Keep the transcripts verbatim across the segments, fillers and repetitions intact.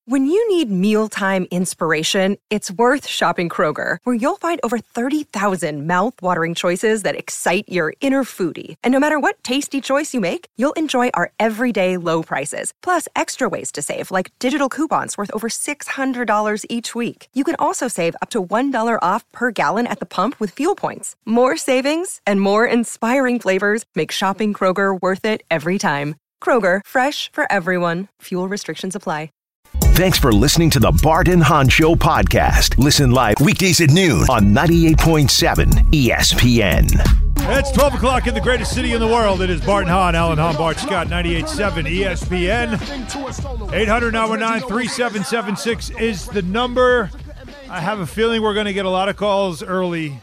When you need mealtime inspiration, it's worth shopping Kroger, where you'll find over thirty thousand mouth-watering choices that excite your inner foodie. And no matter what tasty choice you make, you'll enjoy our everyday low prices, plus extra ways to save, like digital coupons worth over six hundred dollars each week. You can also save up to one dollar off per gallon at the pump with fuel points. More savings and more inspiring flavors make shopping Kroger worth it every time. Kroger, fresh for everyone. Fuel restrictions apply. Thanks for listening to the Bart and Hahn Show podcast. Listen live weekdays at noon on ninety-eight point seven E S P N. It's twelve o'clock in the greatest city in the world. It is Bart and Hahn, Alan Hahn, Bart Scott, ninety-eight point seven E S P N. eight hundred nine one nine three seven seven six is the number. I have a feeling we're going to get a lot of calls early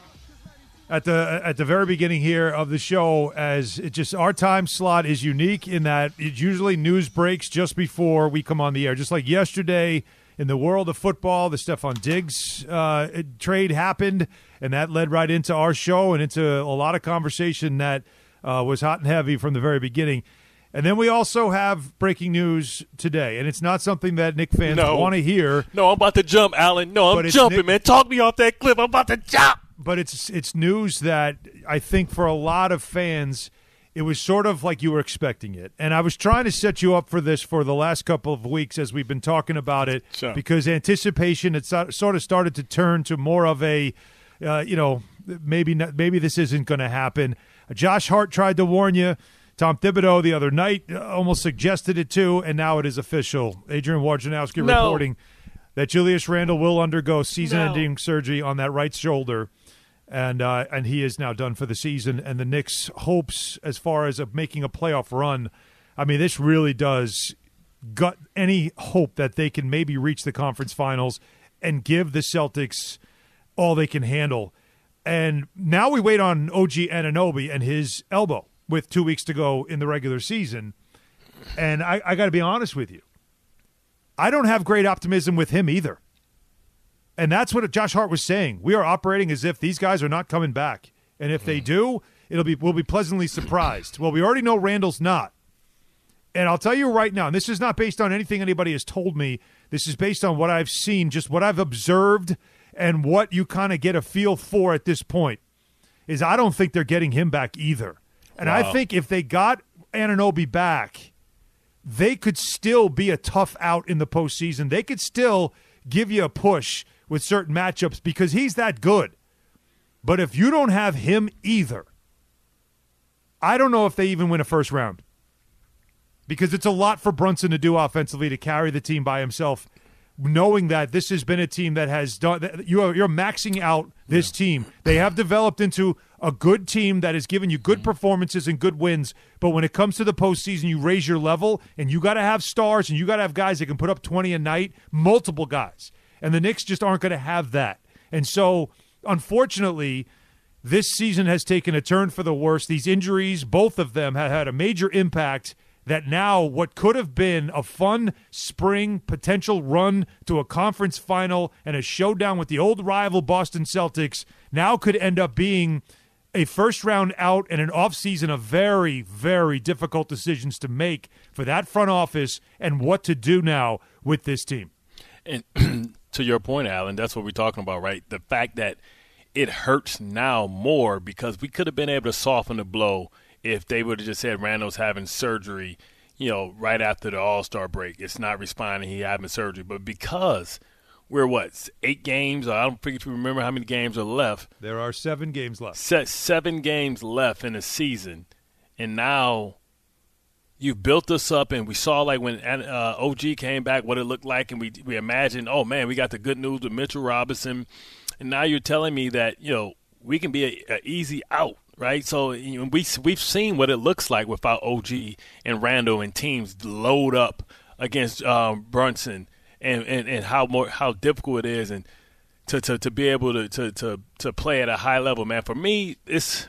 at the at the very beginning here of the show, as it just our time slot is unique in that it usually news breaks just before we come on the air. Just like yesterday in the world of football, the Stephon Diggs uh, trade happened, and that led right into our show and into a lot of conversation that uh, was hot and heavy from the very beginning. And then we also have breaking news today, and it's not something that Knick fans no. want to hear. No, I'm about to jump, Alan. No, I'm jumping, Nick, man. Talk me off that cliff. I'm about to jump. But it's it's news that I think for a lot of fans, it was sort of like you were expecting it. And I was trying to set you up for this for the last couple of weeks as we've been talking about it, sure. because anticipation, it sort of started to turn to more of a, uh, you know, maybe not, maybe this isn't going to happen. Josh Hart tried to warn you. Tom Thibodeau the other night almost suggested it too, and now it is official. Adrian Wojnarowski no. reporting that Julius Randle will undergo season-ending no. surgery on that right shoulder. And uh, and he is now done for the season. And the Knicks' hopes as far as of making a playoff run, I mean, this really does gut any hope that they can maybe reach the conference finals and give the Celtics all they can handle. And now we wait on O G Anunoby and his elbow with two weeks to go in the regular season. And I, I got to be honest with you. I don't have great optimism with him either. And that's what Josh Hart was saying. We are operating as if these guys are not coming back. And if they do, it'll be we'll be pleasantly surprised. Well, we already know Randall's not. And I'll tell you right now, and this is not based on anything anybody has told me. This is based on what I've seen, just what I've observed and what you kind of get a feel for at this point, is I don't think they're getting him back either. And wow. I think if they got Anunoby back, they could still be a tough out in the postseason. They could still give you a push with certain matchups because he's that good. But if you don't have him either, I don't know if they even win a first round, because it's a lot for Brunson to do offensively to carry the team by himself, knowing that this has been a team that has done – you're you're maxing out this yeah. team. They have developed into a good team that has given you good mm-hmm. performances and good wins, but when it comes to the postseason, you raise your level, and you got to have stars, and you got to have guys that can put up twenty a night, multiple guys. And the Knicks just aren't going to have that. And so, unfortunately, this season has taken a turn for the worse. These injuries, both of them, have had a major impact that now what could have been a fun spring potential run to a conference final and a showdown with the old rival Boston Celtics now could end up being a first-round out and an offseason of very, very difficult decisions to make for that front office and what to do now with this team. And to your point, Alan, that's what we're talking about, right? The fact that it hurts now more because we could have been able to soften the blow if they would have just said Randall's having surgery, you know, right after the All-Star break. It's not responding, he having surgery. But because we're, what, eight games? I don't think if you remember how many games are left. There are seven games left. Se- seven games left in the season. And now you've built us up, and we saw, like, when uh, O G came back, what it looked like, and we we imagined, oh, man, we got the good news with Mitchell Robinson. And now you're telling me that, you know, we can be a, a easy out. Right, so you know, we we've seen what it looks like without O G and Randall and teams load up against um, Brunson, and, and, and how more how difficult it is, and to, to, to be able to, to, to, to play at a high level, man. For me, it's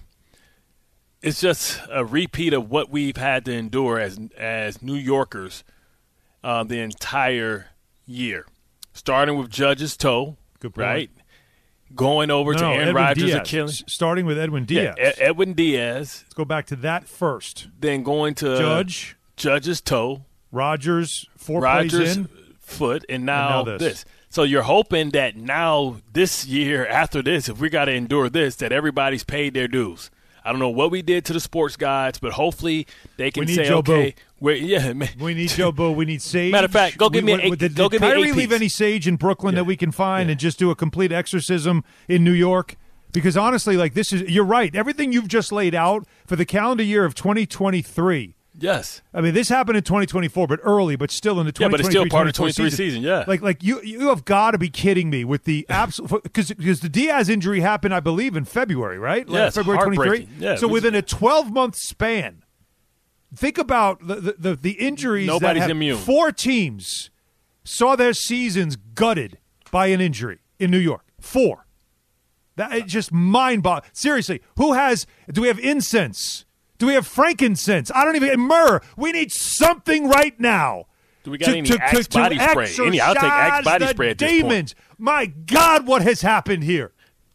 it's just a repeat of what we've had to endure as as New Yorkers uh, the entire year, starting with Judge's toe, Good point. right. Going over no, to no, Aaron Edwin Rodgers' Diaz. Achilles. S- starting with Edwin Diaz. Yeah, Ed- Edwin Diaz. Let's go back to that first. Then going to Judge. Judge's toe. Rodgers, four Rodgers, plays in. foot, and now, and now this. this. So you're hoping that now this year, after this, if we got to endure this, that everybody's paid their dues. I don't know what we did to the sports guys, but hopefully they can say, Joe okay, we're, yeah, man. We need Joe Boo. We need Sage. Matter of fact, go give we, me an eight. Did, go did give me an Kyrie eight leave piece. any Sage in Brooklyn Yeah. that we can find Yeah. and just do a complete exorcism in New York? Because honestly, like this is, you're right. Everything you've just laid out for the calendar year of twenty twenty-three. Yes. I mean, this happened in twenty twenty-four, but early, but still in the Yeah, twenty twenty-three but it's still part of the twenty-four twenty-three season, yeah. Like, like you, you have got to be kidding me with the absolute because because the Diaz injury happened, I believe, in February, right? Like Yes, February twenty-three. heartbreaking. Yeah, so it was- within a twelve month span, think about the the, the, the injuries. Nobody's that have immune. Four teams saw their seasons gutted by an injury in New York. Four. That it's just mind-boggling. Seriously, who has? Do we have incense? Do we have frankincense? I don't even myrrh. We need something right now. Do we got any Axe body spray? Any? I'll take Axe body the spray at this demons. point. My God, what has happened here?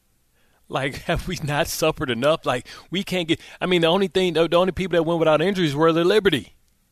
Like, have we not suffered enough? Like, we can't get. I mean, the only thing, the only people that went without injuries were the Liberty,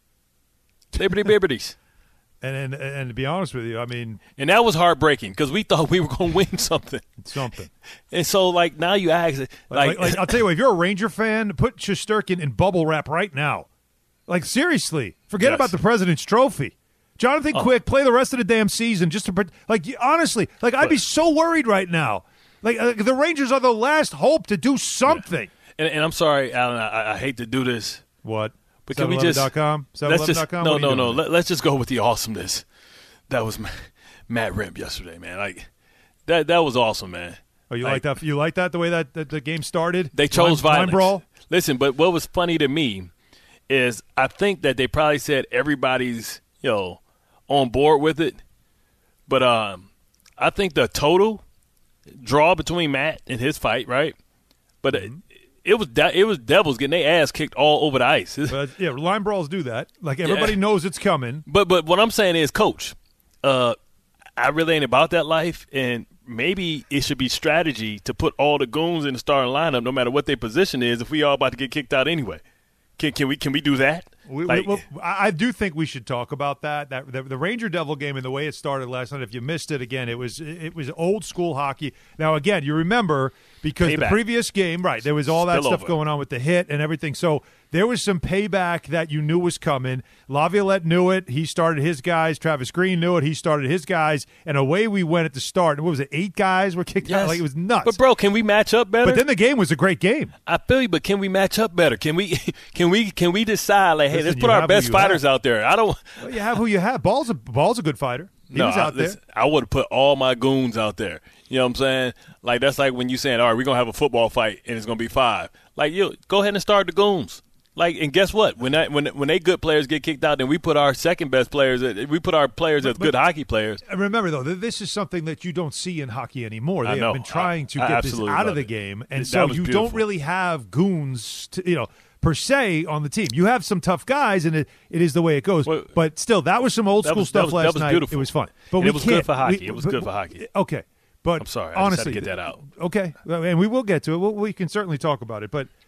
Liberty Liberties. And, and and to be honest with you, I mean, And that was heartbreaking because we thought we were going to win something. something. And so, like, now you ask, like, Like, like, like, I'll tell you what, if you're a Ranger fan, put Shesterkin in bubble wrap right now. Like, seriously, forget Yes. about the President's Trophy. Jonathan Oh. Quick, play the rest of the damn season just to pre- like. you- Honestly, like I'd be so worried right now. Like uh, the Rangers are the last hope to do something. and, and I'm sorry, Alan, I, I hate to do this. What? But can we just seven eleven dot com? let's just seven eleven dot com? no What are no you no doing? Let, let's just go with the awesomeness. That was Ma- Matt Rimp yesterday, man. Like that that was awesome, man. Oh, you like, like that? You like that the way that, that the game started? They chose Line- line violence. brawl. Listen, but what was funny to me is I think that they probably said everybody's you know on board with it, but um, I think the total draw between Matt and his fight, right? But Mm-hmm. it, it was de- it was Devils getting their ass kicked all over the ice. But yeah, line brawls do that. Like everybody Yeah. knows it's coming. But but what I'm saying is, Coach, uh, I really ain't about that life, and maybe it should be strategy to put all the goons in the starting lineup, no matter what their position is, if we all about to get kicked out anyway. Can can we can we do that? We, Like- we, well, I I do think we should talk about that. That the, the Ranger Devil game and the way it started last night. If you missed it again, it was it was old school hockey. Now again, you remember because the Payback. previous game, right? There was all that Spill stuff over. going on with the hit and everything. So there was some payback that you knew was coming. Laviolette knew it. He started his guys. Travis Green knew it. He started his guys, and away we went at the start. What was it? Eight guys were kicked out. Yes. Like it was nuts. But bro, can we match up better? But then the game was a great game. I feel you, but can we match up better? Can we can we can we decide like, hey, Listen, let's you put our have who best you fighters have. out there? I don't. Well, you have who you have. Ball's a Ball's a good fighter. He no, was out I, there. listen, I would have put all my goons out there. You know what I'm saying? Like that's like when you saying, all right, we're gonna have a football fight and it's gonna be five. Like you go ahead and start the goons. Like and guess what? When that when when they good players get kicked out, then we put our second best players. At, we put our players as good hockey players. And remember, though, th- this is something that you don't see in hockey anymore. They I know. have been trying to I- I get this absolutely out of love the it. game, and That so was you don't beautiful. really have goons, to, you know, per se on the team. You have some tough guys, and it, it is the way it goes. Well, but still, that was some old that school was- that stuff was- last that was night. beautiful. It was fun, but And we it was good can't- for hockey. we- It was but- good for hockey. Okay, but I'm sorry, I just had to honestly, get that out. Okay, and we will get to it. We'll, we can certainly talk about it, but.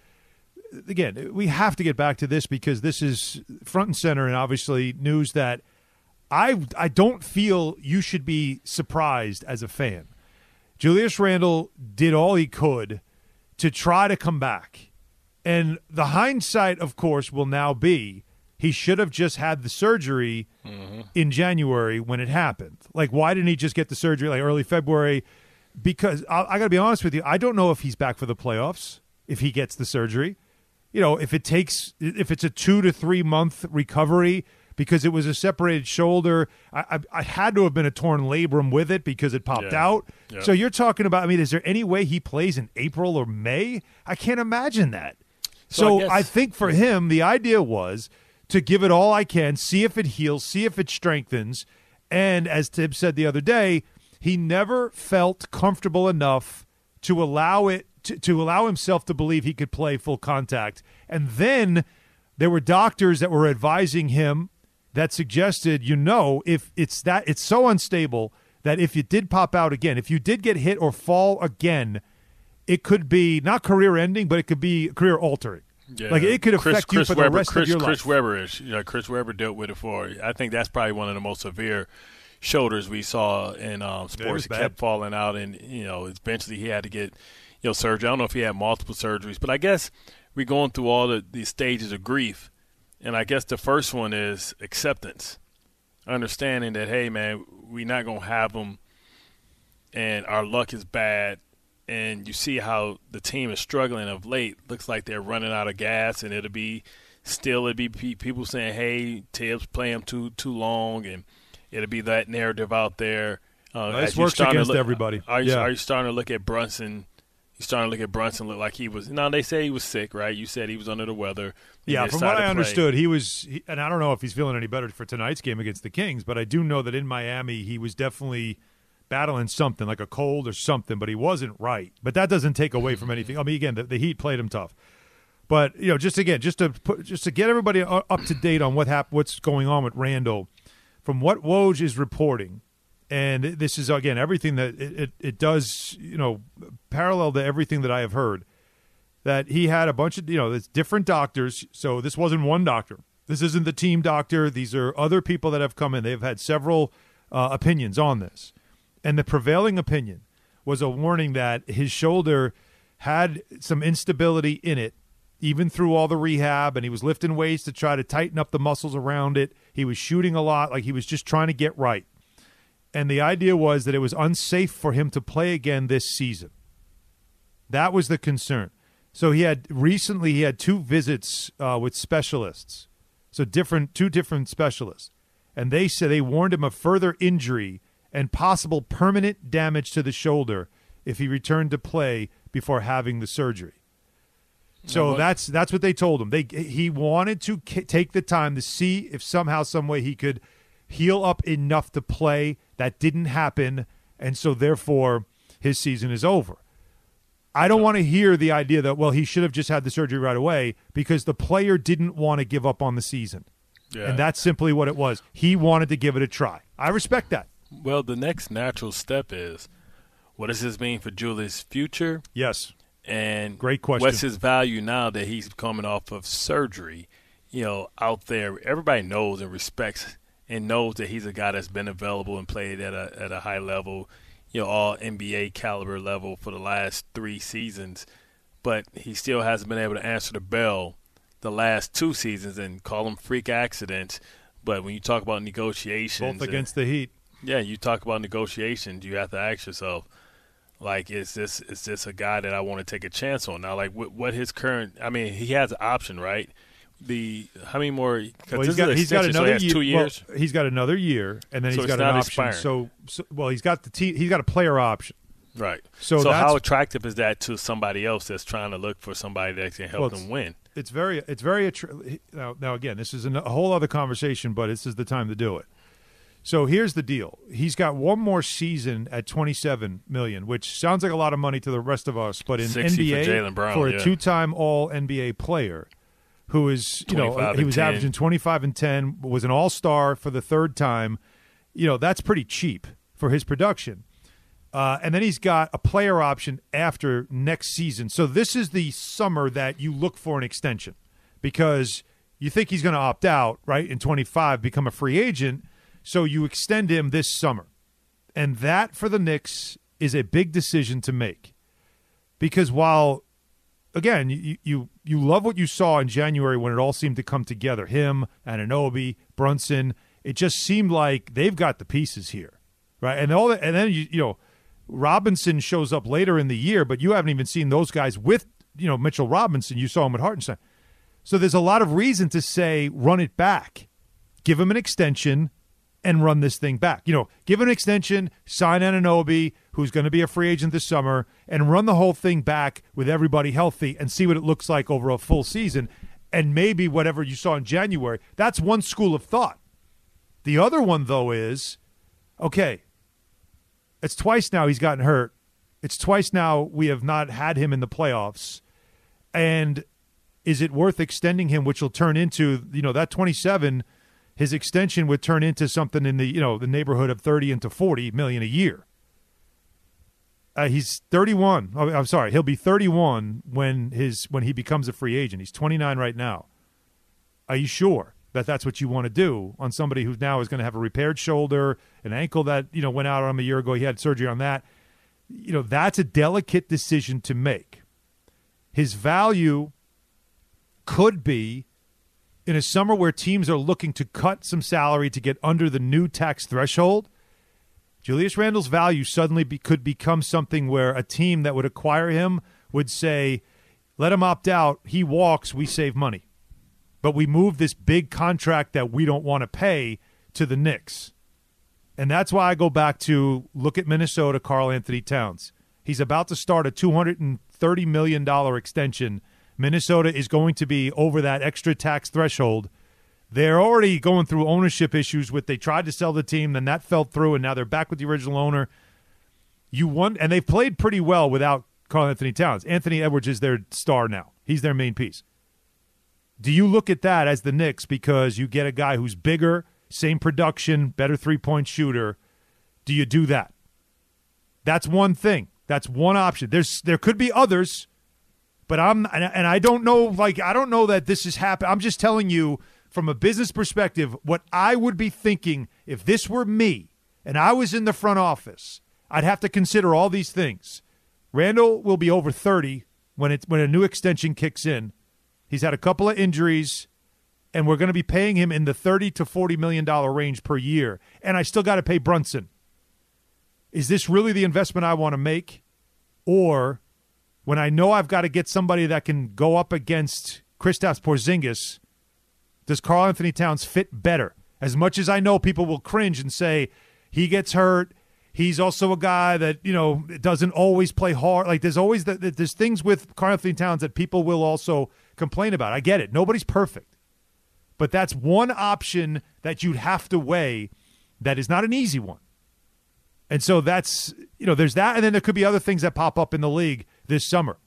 Again, we have to get back to this because this is front and center, and obviously news that I I don't feel you should be surprised as a fan. Julius Randle did all he could to try to come back, and the hindsight, of course, will now be he should have just had the surgery Mm-hmm. in January when it happened. Like, why didn't he just get the surgery like early February? Because I, I got to be honest with you, I don't know if he's back for the playoffs if he gets the surgery. You know, if it takes, if it's a two to three month recovery because it was a separated shoulder, I, I, I had to have been a torn labrum with it because it popped Yeah. out. Yeah. So you're talking about, I mean, is there any way he plays in April or May? I can't imagine that. So So, I guess- I think for him, the idea was to give it all I can, see if it heals, see if it strengthens. And as Tibbs said the other day, he never felt comfortable enough to allow it to, to allow himself to believe he could play full contact. And then there were doctors that were advising him that suggested, you know, if it's that it's so unstable that if you did pop out again, if you did get hit or fall again, it could be not career ending, but it could be career altering. Yeah. Like it could affect Chris, you Chris for Webber, the rest Chris, of your Chris life. Webber is, you know, Chris Webber dealt with it for. I think that's probably one of the most severe, shoulders we saw in um, sports. It bad. kept falling out, and you know, eventually he had to get you know surgery. I don't know if he had multiple surgeries, but I guess we're going through all the, the stages of grief, and I guess the first one is acceptance, understanding that hey, man, we're not gonna have him, and our luck is bad. And you see how the team is struggling of late. Looks like they're running out of gas, and it'll be still it'll be people saying, "Hey, Tibbs play him too too long," and it'll be that narrative out there. Uh, well, this works against look, everybody. Are you, yeah. are you starting to look at Brunson? You starting to look at Brunson look like he was. Now they say he was sick, right? You said he was under the weather. Yeah, from what I understood, he was, he, and I don't know if he's feeling any better for tonight's game against the Kings, but I do know that in Miami he was definitely battling something like a cold or something, but he wasn't right. But that doesn't take away from anything. I mean, again, the, the Heat played him tough. But you know, just again, just to put, just to get everybody up to date on what hap- what's going on with Randall, from what Woj is reporting, and this is again everything that it, it, it does, you know, parallel to everything that I have heard, that he had a bunch of you know, it's different doctors. So this wasn't one doctor. This isn't the team doctor. These are other people that have come in. They've had several uh, opinions on this. And the prevailing opinion was a warning that his shoulder had some instability in it, even through all the rehab, and he was lifting weights to try to tighten up the muscles around it. He was shooting a lot, like he was just trying to get right. And the idea was that it was unsafe for him to play again this season. That was the concern. So he had recently he had two visits uh, with specialists, so different two different specialists, and they said they warned him of further injury and possible permanent damage to the shoulder if he returned to play before having the surgery. So what? that's that's what they told him. They he wanted to k- take the time to see if somehow, some way he could heal up enough to play. That didn't happen, and so therefore his season is over. I don't want to hear the idea that, well, he should have just had the surgery right away, because the player didn't want to give up on the season. Yeah. And that's simply what it was. He wanted to give it a try. I respect that. Well, the next natural step is, what does this mean for Julius' future? Yes. And great question. What's his value now that he's coming off of surgery? You know, out there, everybody knows and respects and knows that he's a guy that's been available and played at a at a high level, you know, all N B A caliber level for the last three seasons. But he still hasn't been able to answer the bell the last two seasons, and call them freak accidents. But when you talk about negotiations, both against and, the Heat. Yeah, you talk about negotiations, you have to ask yourself, like, is this is this a guy that I want to take a chance on? Now, like, what, what his current – I mean, he has an option, right? The How many more – well, he's got, he's got another so he has year. two years. Well, he's got another year, and then so he's got an option. So, so, well, he's got the te- he's got a player option. Right. So, so that's, how attractive is that to somebody else that's trying to look for somebody that can help well, them win? It's very – it's very attr- now, now, again, this is a whole other conversation, but this is the time to do it. So here's the deal. He's got one more season at twenty-seven million dollars, which sounds like a lot of money to the rest of us, but in N B A, for, Jaylen Brown, for a yeah. two-time all N B A player who is, you know, he was ten. averaging twenty-five and ten, was an all-star for the third time, you know, that's pretty cheap for his production. Uh, and then he's got a player option after next season. So this is the summer that you look for an extension, because you think he's going to opt out, right, in twenty-five, become a free agent. So you extend him this summer. And that, for the Knicks, is a big decision to make. Because while, again, you you you love what you saw in January when it all seemed to come together, him, Anunoby, Brunson, it just seemed like they've got the pieces here, right? And all that, and then, you, you know, Robinson shows up later in the year, but you haven't even seen those guys with, you know, Mitchell Robinson. You saw him at Hartenstein. So there's a lot of reason to say run it back. Give him an extension and run this thing back. You know, give an extension, sign Anunoby, who's going to be a free agent this summer, and run the whole thing back with everybody healthy and see what it looks like over a full season. And maybe whatever you saw in January, that's one school of thought. The other one, though, is, okay, it's twice now he's gotten hurt. It's twice now we have not had him in the playoffs. And is it worth extending him, which will turn into, you know, that twenty-seven – his extension would turn into something in the, you know, the neighborhood of thirty into forty million a year. Uh, he's thirty-one. Oh, I'm sorry, he'll be thirty-one when his when he becomes a free agent. He's twenty-nine right now. Are you sure? that that's what you want to do on somebody who now is going to have a repaired shoulder, an ankle that, you know, went out on him a year ago. He had surgery on that. You know, that's a delicate decision to make. His value could be in a summer where teams are looking to cut some salary to get under the new tax threshold. Julius Randle's value suddenly be, could become something where a team that would acquire him would say, let him opt out. He walks. We save money. But we move this big contract that we don't want to pay to the Knicks. And that's why I go back to look at Minnesota, Karl Anthony Towns. He's about to start a two hundred thirty million dollars extension. Minnesota is going to be over that extra tax threshold. They're already going through ownership issues with they tried to sell the team, then that fell through, and now they're back with the original owner. You won, and they've played pretty well without Karl Anthony Towns. Anthony Edwards is their star now. He's their main piece. Do you look at that as the Knicks because you get a guy who's bigger, same production, better three-point shooter? Do you do that? That's one thing. That's one option. There's there could be others, but I'm and, and I don't know. Like I don't know that this is happening. I'm just telling you from a business perspective what I would be thinking if this were me and I was in the front office. I'd have to consider all these things. Randle will be over thirty when it when a new extension kicks in. He's had a couple of injuries, and we're going to be paying him in the thirty to forty million dollars range per year, and I still got to pay Brunson. Is this really the investment I want to make? Or when I know I've got to get somebody that can go up against Kristaps Porzingis, does Karl Anthony Towns fit better? As much as I know people will cringe and say he gets hurt, he's also a guy that, you know, doesn't always play hard. Like there's always the, the, there's things with Karl Anthony Towns that people will also complain about. I get it. Nobody's perfect. But that's one option that you'd have to weigh that is not an easy one. And so that's, you know, there's that. And then there could be other things that pop up in the league this summer.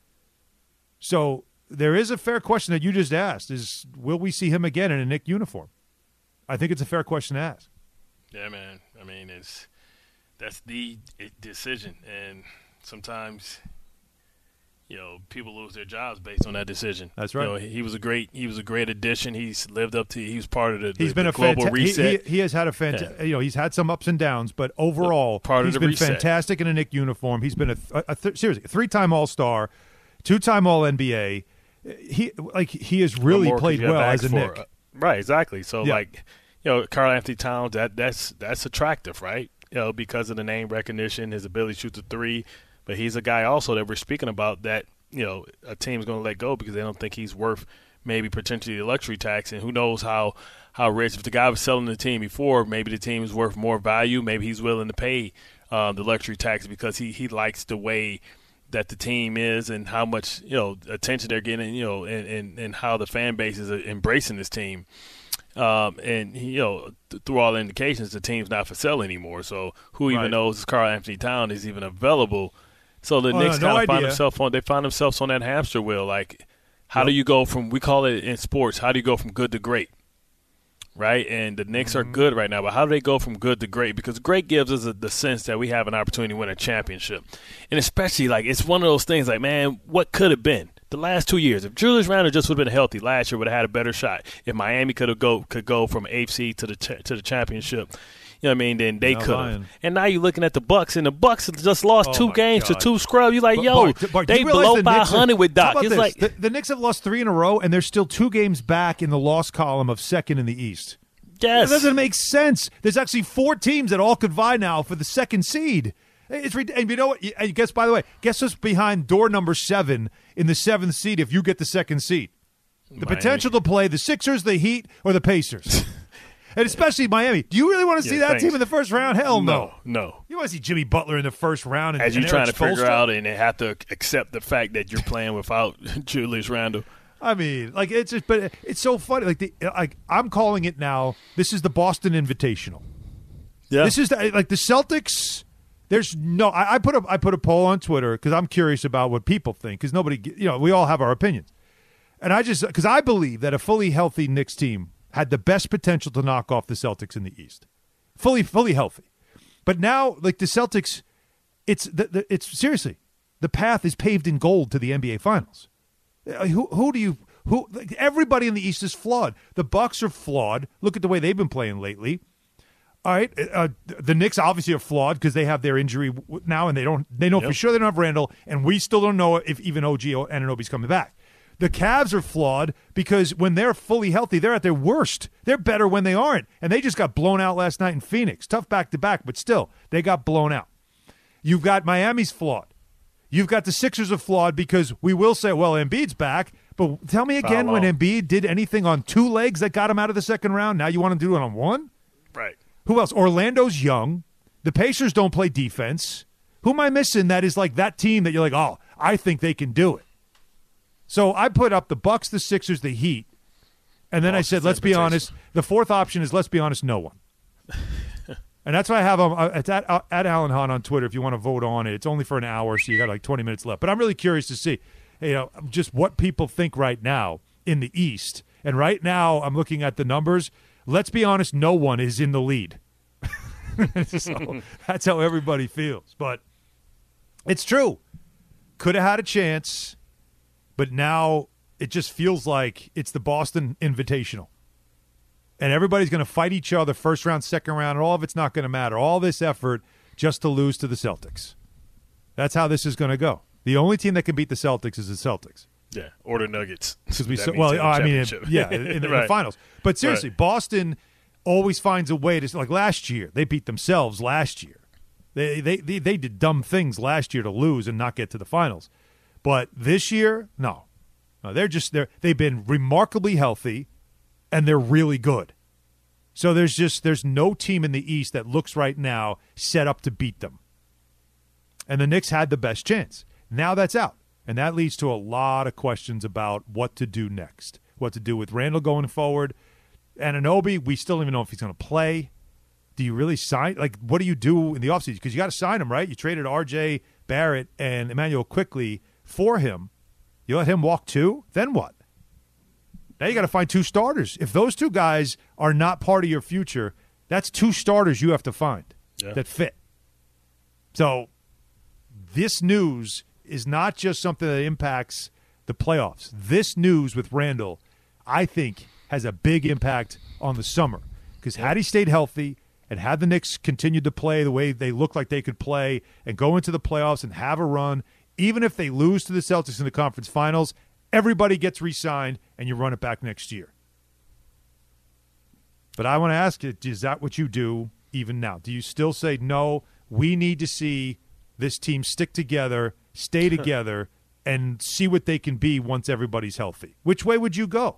So there is a fair question that you just asked is, will we see him again in a Knick uniform? I think it's a fair question to ask. Yeah, man. I mean, it's that's the decision. And sometimes, you know, people lose their jobs based on that decision. That's right. You know, he was a great he was a great addition. He's lived up to he was part of the, he's the, been the a global fanta- reset. He, he, he has had a fantastic, yeah. you know, he's had some ups and downs, but overall, part he's of the been reset. fantastic in a Knick uniform. He's been a, a, a th- seriously a three-time All-Star, two-time All N B A. He like he has really played well as a for, Knick. Uh, right, exactly. So yeah. like, you know, Karl Anthony Towns, that that's that's attractive, right? You know, because of the name recognition, his ability to shoot the three. But he's a guy also that we're speaking about that, you know, a team's going to let go because they don't think he's worth maybe potentially the luxury tax. And who knows how, how rich. If the guy was selling the team before, maybe the team is worth more value. Maybe he's willing to pay uh, the luxury tax because he, he likes the way that the team is and how much, you know, attention they're getting, you know, and, and, and how the fan base is embracing this team. Um, and, you know, th- through all indications, the team's not for sale anymore. So who even right. knows if Karl Anthony Towns is even available? So the oh, Knicks no, no kind of find idea. themselves on they find themselves on that hamster wheel. Like, how yep. do you go from we call it in sports? How do you go from good to great? Right, and the Knicks mm-hmm. are good right now, but how do they go from good to great? Because great gives us a, the sense that we have an opportunity to win a championship, and especially like it's one of those things. Like, man, what could have been the last two years if Julius Randle just would have been healthy last year? Would have had a better shot. If Miami could have go could go from eighth seed to the ch- to the championship. You know what I mean? Then they could have. And now you're looking at the Bucks, and the Bucks just lost oh two games God. to two scrubs. You're like, but, yo, Bart, Bart, they blow the five hundred have, with Doc. It's this? like the, the Knicks have lost three in a row, and they're still two games back in the loss column of second in the East. Yes, it doesn't make sense. There's actually four teams that all could vie now for the second seed. It's and you know what? And guess by the way, guess what's behind door number seven in the seventh seed? If you get the second seed, the Miami. potential to play the Sixers, the Heat, or the Pacers. And especially Miami. Do you really want to see yeah, that thanks. team in the first round? Hell no. No, no. You want to see Jimmy Butler in the first round? And, As you're and trying Eric to figure Spoelstra? out and they have to accept the fact that you're playing without Julius Randle. I mean, like it's just, but it's so funny. Like, the, like I'm calling it now. This is the Boston Invitational. Yeah. This is the, like the Celtics. There's no. I, I put a I put a poll on Twitter because I'm curious about what people think because nobody, you know, we all have our opinions, and I just because I believe that a fully healthy Knicks team had the best potential to knock off the Celtics in the East, fully fully healthy. But now, like the Celtics, it's the, the, it's seriously the path is paved in gold to the N B A Finals. Who who do you Who? Like, everybody in the East is flawed. The Bucks are flawed. Look at the way they've been playing lately. All right, uh, the Knicks obviously are flawed because they have their injury now, and they don't. They know yep. for sure they don't have Randall, and we still don't know if even O G Anunoby's coming back. The Cavs are flawed because when they're fully healthy, they're at their worst. They're better when they aren't, and they just got blown out last night in Phoenix. Tough back to back, but still, they got blown out. You've got Miami's flawed. You've got the Sixers are flawed because we will say, well, Embiid's back, but tell me again oh, well. when Embiid did anything on two legs that got him out of the second round. Now you want him to do it on one? Right. Who else? Orlando's young. The Pacers don't play defense. Who am I missing that is like that team that you're like, oh, I think they can do it. So I put up the Bucks, the Sixers, the Heat, and then oh, I said, let's be honest. The fourth option is, let's be honest, no one. And that's why I have um, it's at, uh, at Alan Hahn on Twitter if you want to vote on it. It's only for an hour, so you got like twenty minutes left. But I'm really curious to see, you know, just what people think right now in the East. And right now I'm looking at the numbers. Let's be honest, no one is in the lead. So that's how everybody feels. But it's true. Could have had a chance, but now it just feels like it's the Boston Invitational. And everybody's going to fight each other first round, second round, and all of it's not going to matter. All this effort just to lose to the Celtics. That's how this is going to go. The only team that can beat the Celtics is the Celtics. Yeah, or the Nuggets. Because we so, well, I mean, yeah, in, in, right. in the finals. But seriously, right. Boston always finds a way to, like last year, they beat themselves last year. They, they they they did dumb things last year to lose and not get to the finals. But this year, no, no, they're just they're they've been remarkably healthy, and they're really good. So there's just there's no team in the East that looks right now set up to beat them. And the Knicks had the best chance. Now that's out. And that leads to a lot of questions about what to do next, what to do with Randall going forward. Anunoby, we still don't even know if he's going to play. Do you really sign? Like, what do you do in the offseason? Because you got to sign him, right? You traded R J Barrett and Emmanuel Quickley for him. You let him walk too? Then what? Now you got to find two starters. If those two guys are not part of your future, that's two starters you have to find yeah. that fit. So this news is not just something that impacts the playoffs. This news with Randall, I think, has a big impact on the summer. Because had he stayed healthy and had the Knicks continued to play the way they look like they could play and go into the playoffs and have a run, even if they lose to the Celtics in the conference finals, everybody gets re-signed and you run it back next year. But I want to ask you, is that what you do even now? Do you still say, no, we need to see this team stick together, stay together, and see what they can be once everybody's healthy? Which way would you go?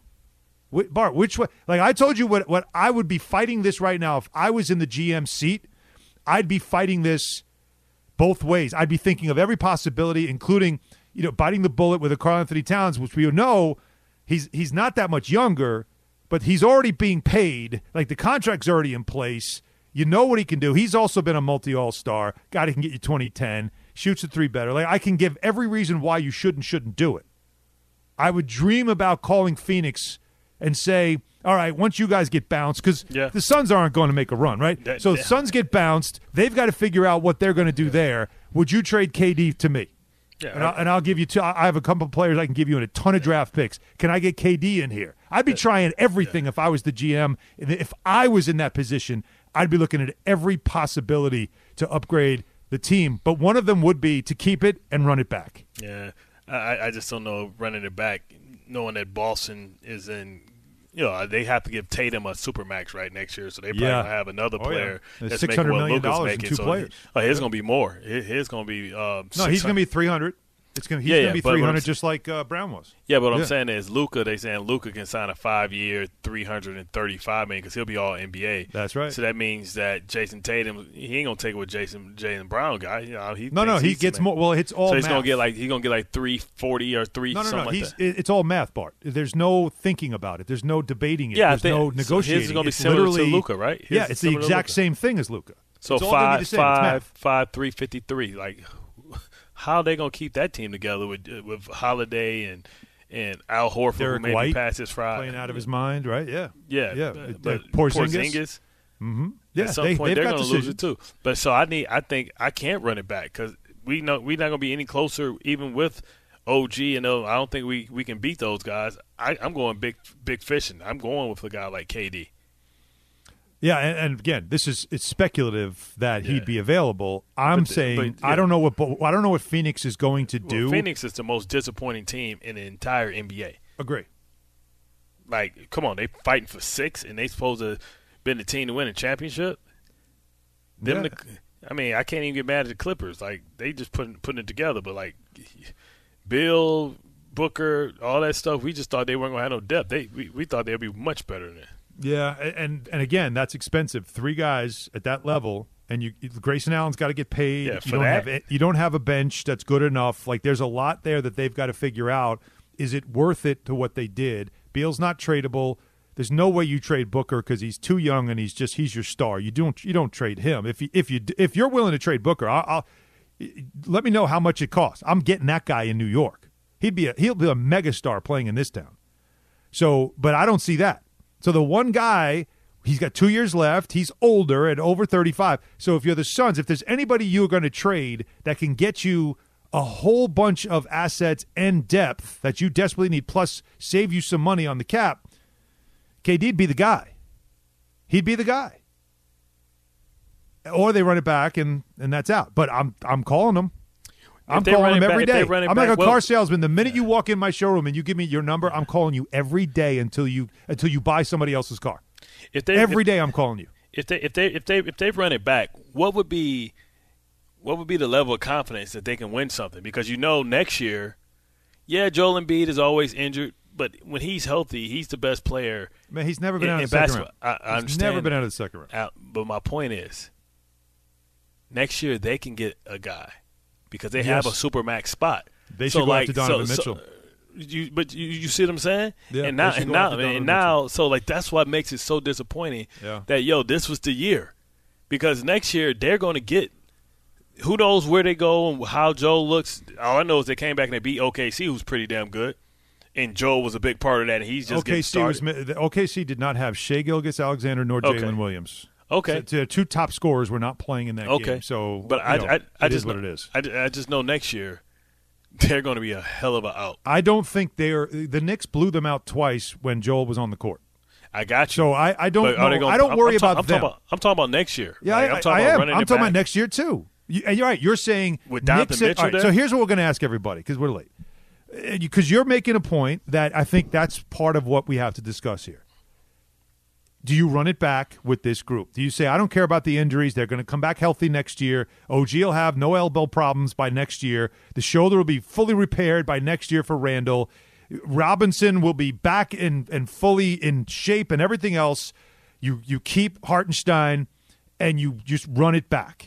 Bart, which way? Like I told you what, what I would be fighting this right now. If I was in the G M seat, I'd be fighting this both ways. I'd be thinking of every possibility, including, you know, biting the bullet with a Karl Anthony Towns, which we know he's he's not that much younger, but he's already being paid. Like the contract's already in place. You know what he can do. He's also been a multi-all-star. Guy who can get you twenty ten, shoots a three better. Like I can give every reason why you should and shouldn't do it. I would dream about calling Phoenix and say, all right, once you guys get bounced, because yeah. the Suns aren't going to make a run, right? That, so yeah. the Suns get bounced. They've got to figure out what they're going to do yeah. there. Would you trade K D to me? Yeah, and, I'll, and I'll give you two. I have a couple of players I can give you and a ton of yeah. draft picks. Can I get K D in here? I'd be yeah. trying everything yeah. if I was the G M. If I was in that position, I'd be looking at every possibility to upgrade the team. But one of them would be to keep it and run it back. Yeah, I, I just don't know running it back, knowing that Boston is in – you know, they have to give Tatum a supermax right next year, so they probably yeah. gonna have another player oh, yeah. that's making what Luka's making. Two so, players. Oh, his gonna be more. His, his gonna be um, no, he's gonna be three hundred. It's gonna he's yeah, gonna yeah, be three hundred, just like uh, Brown was. Yeah, but what yeah. I'm saying is Luka. They saying Luka can sign a five-year, three hundred and thirty-five million because he'll be all N B A. That's right. So that means that Jason Tatum, he ain't gonna take what Jason Jaylen Brown got. You know, he no, no, he gets more. Well, it's all. So he's math. gonna get like he's gonna get like three forty or three. No, no, something no. Like he's that. it's all math, Bart. There's no thinking about it. There's no debating it. Yeah, There's I think, no negotiating. So his is gonna be it's similar to Luka, right? His yeah, it's the exact same thing as Luka. So it's five, five, five, three fifty-three. Like. How are they gonna keep that team together with with Holiday and and Al Horford, Derek who maybe White passes Friday, playing out of his mind, right? Yeah, yeah, yeah. But, but uh, Porzingis, Porzingis mm-hmm. yeah. At some they, point, they're got gonna decisions. lose it too. But so I need, I think I can't run it back because we know we're not gonna be any closer, even with O G and those, I don't think we, we can beat those guys. I, I'm going big big fishing. I'm going with a guy like K D. Yeah, and, and again, this is it's speculative that Yeah. he'd be available. I'm But the- saying but, yeah. I don't know what I don't know what Phoenix is going to Well, do. Phoenix is the most disappointing team in the entire N B A. Agree. Like, come on, they fighting for six, and they supposed to been the team to win a championship. Them, Yeah. the, I mean, I can't even get mad at the Clippers. Like, they just putting putting it together. But like, Bill, Booker, all that stuff, we just thought they weren't gonna have no depth. They we, we thought they'd be much better than that. Yeah, and and again, that's expensive. Three guys at that level, and you Grayson Allen's got to get paid. Yeah, you for don't that. have you don't have a bench that's good enough. Like there's a lot there that they've got to figure out. Is it worth it to what they did? Beal's not tradable. There's no way you trade Booker because he's too young and he's just he's your star. You don't you don't trade him. If you if you if you're willing to trade Booker, I'll, I'll let me know how much it costs. I'm getting that guy in New York. He'd be a he'll be a megastar playing in this town. So, but I don't see that. So the one guy, he's got two years left. He's older and over thirty-five. So if you're the Suns, if there's anybody you're going to trade that can get you a whole bunch of assets and depth that you desperately need, plus save you some money on the cap, K D'd be the guy. He'd be the guy. Or they run it back and, and that's out. But I'm I'm calling them. I'm they calling run them it every back- if day. they run it I'm like back, a well- car salesman. The minute you walk in my showroom and you give me your number, I'm calling you every day until you until you buy somebody else's car. If they Every if, day I'm calling you. if they if they if they if they run it back, what would be what would be the level of confidence that they can win something? Because you know next year, yeah, Joel Embiid is always injured, but when he's healthy, he's the best player. Man, he's never been in, out in of the second basketball. round. I, I He's understand. never been out of the second round. Out, but my point is, next year they can get a guy because they have a Yes. supermax spot. They so should go like, after Donovan so, Mitchell. So, you, but you, you see what I'm saying? Yeah, and they now, should and go now, after Donovan and now, so like that's what makes it so disappointing. Yeah. That yo, this was the year, because next year they're going to get. Who knows where they go and how Joe looks? All I know is they came back and they beat O K C, who's pretty damn good, and Joe was a big part of that. And he's just getting O K C was started. the O K C did not have Shai Gilgeous-Alexander nor Okay. Jalen Williams. Okay. So, the two top scorers were not playing in that Okay, game. So, but you I, know, I, I it just is what know, it is. I, I just know next year they're going to be a hell of a out. I don't think they're the Knicks blew them out twice when Joel was on the court. I got you. So I, I don't But are they know, gonna, I don't I'm, worry I'm ta- about I'm them. Talking about, I'm talking about next year. Yeah, Like, I, I'm talking I about am. running I'm it talking about back. next year too. You, and you're right. You're saying With Donovan Knicks- Mitchell all right, there? so here's what we're going to ask everybody because we're late. Because you're making a point that I think that's part of what we have to discuss here. Do you run it back with this group? Do you say, I don't care about the injuries. They're going to come back healthy next year. O G will have no elbow problems by next year. The shoulder will be fully repaired by next year for Randall. Robinson will be back in and fully in shape and everything else. You you keep Hartenstein and you just run it back.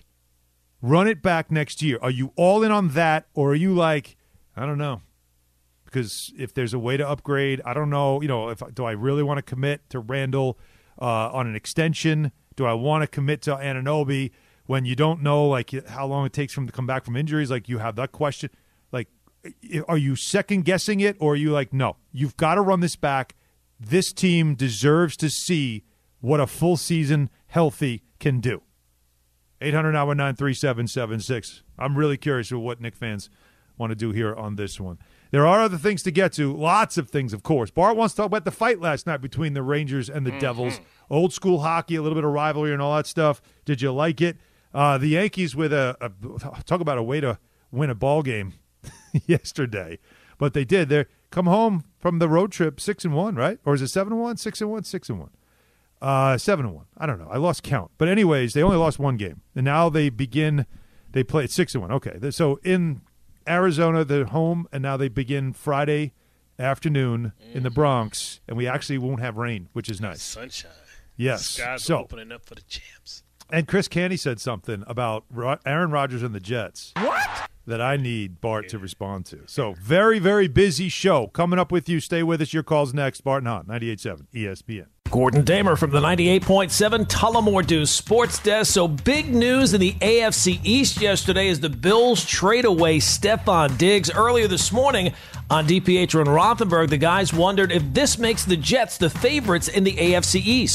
Run it back next year. Are you all in on that, or are you like, I don't know? Because if there's a way to upgrade, I don't know. You know, if do I really want to commit to Randall uh, on an extension? Do I want to commit to Anunoby when you don't know like how long it takes for him to come back from injuries? Like you have that question. Like, are you second guessing it, or are you like, no, you've got to run this back. This team deserves to see what a full season healthy can do. eight hundred nine one nine three seven seven six. I'm really curious of what Knicks fans want to do here on this one. There are other things to get to. Lots of things, of course. Bart wants to talk about the fight last night between the Rangers and the mm-hmm. Devils. Old school hockey, a little bit of rivalry and all that stuff. Did you like it? Uh, the Yankees with a, a – talk about a way to win a ball game yesterday. But they did. They come home from the road trip six and one, right? Or is it seven and one? Six and one? Six and one. Uh, seven and one. I don't know. I lost count. But anyways, they only lost one game. And now they begin – they play six and one. Okay. So in Arizona, they're home, and now they begin Friday afternoon in the Bronx, and we actually won't have rain, which is nice. Sunshine. Yes. Skies so, are opening up for the champs. And Chris Canty said something about Aaron Rodgers and the Jets. What? That I need Bart to respond to. So very, very busy show coming up with you. Stay with us. Your call's next. Bart and Hahn, ninety-eight point seven E S P N. Gordon Damer from the ninety-eight point seven Tullamore Dew Sports Desk. So big news in the A F C East yesterday as the Bills trade away Stephon Diggs. Earlier this morning on DiPietro and Rothenberg, the guys wondered if this makes the Jets the favorites in the A F C East.